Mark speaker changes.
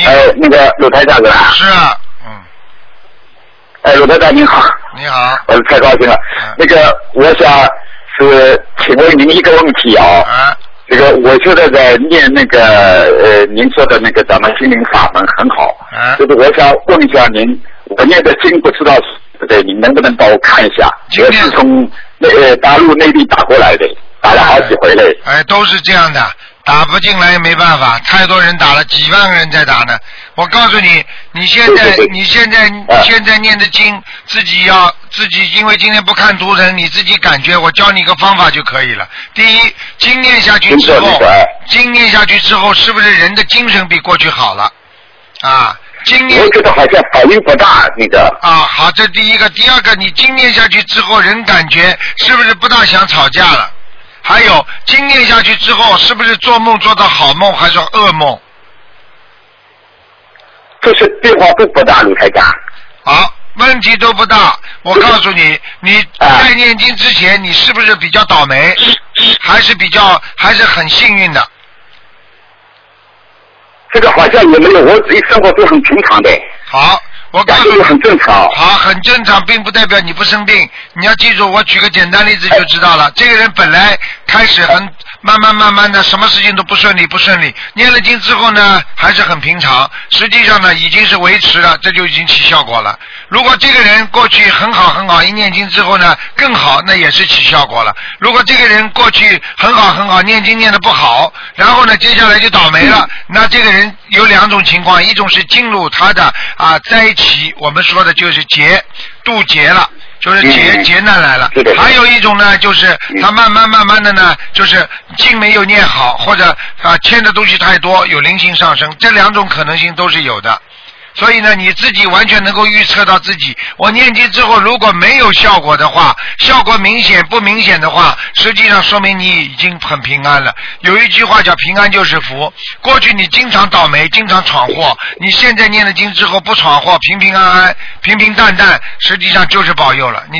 Speaker 1: 那个鲁台长是吧？
Speaker 2: 是啊，
Speaker 1: 鲁台长您好。
Speaker 2: 你好。
Speaker 1: 我太高兴了。那个，我想是请问您一个问题啊。这个我现在在念那个您说的那个咱们心灵法门很好。就是我想问一下您，我念的经不知道对，您能不能帮我看一下？我是从大陆内地打过来的，打了好几回嘞。
Speaker 2: 都是这样的。打不进来也没办法，太多人打了，几万个人在打呢。我告诉你，你现在念的经，自己因为今天不看图腾，你自己感觉，我教你一个方法就可以了。第一，经念下去之后，是不是人的精神比过去好了？啊，我
Speaker 1: 觉得好像反应不大那个。
Speaker 2: 好，这第一个，第二个，你经念下去之后，人感觉是不是不大想吵架了？还有经念下去之后，是不是做梦做到好梦还是噩梦？
Speaker 1: 这是变化都不大，卢台长。
Speaker 2: 好，问题都不大。我告诉你，你在念经之前，你是不是比较倒霉，还是很幸运的？
Speaker 1: 这个好像也没有，我自己生活都很平常的。
Speaker 2: 好。我告诉你
Speaker 1: 很正常。
Speaker 2: 好，很正常，并不代表你不生病。你要记住，我举个简单例子就知道了。这个人本来开始很慢慢的，什么事情都不顺利，念了经之后呢，还是很平常。实际上呢，已经是维持了，这就已经起效果了。如果这个人过去很好，一念经之后呢更好，那也是起效果了。如果这个人过去很好，念经念得不好，然后呢接下来就倒霉了，那这个人有两种情况，一种是进入他的灾期，我们说的就是渡劫了，就是劫难来了。还有一种呢，就是他慢慢的呢，就是经没有念好，或者欠的东西太多，有灵性上升，这两种可能性都是有的。所以呢，你自己完全能够预测到自己，我念经之后如果没有效果的话，效果明显不明显的话，实际上说明你已经很平安了。有一句话叫平安就是福，过去你经常倒霉，经常闯祸，你现在念了经之后不闯祸，平平安安，平平淡淡，实际上就是保佑了。你